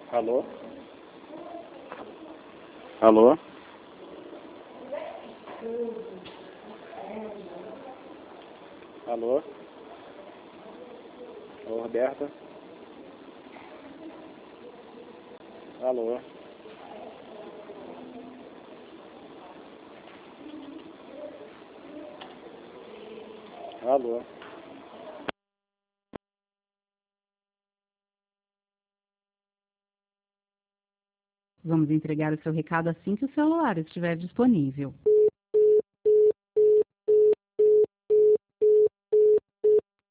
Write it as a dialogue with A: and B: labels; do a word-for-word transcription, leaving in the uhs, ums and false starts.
A: Alô? Alô? Alô? Alô, Roberta? Alô? Alô?
B: Vamos entregar o seu recado assim que o celular estiver disponível.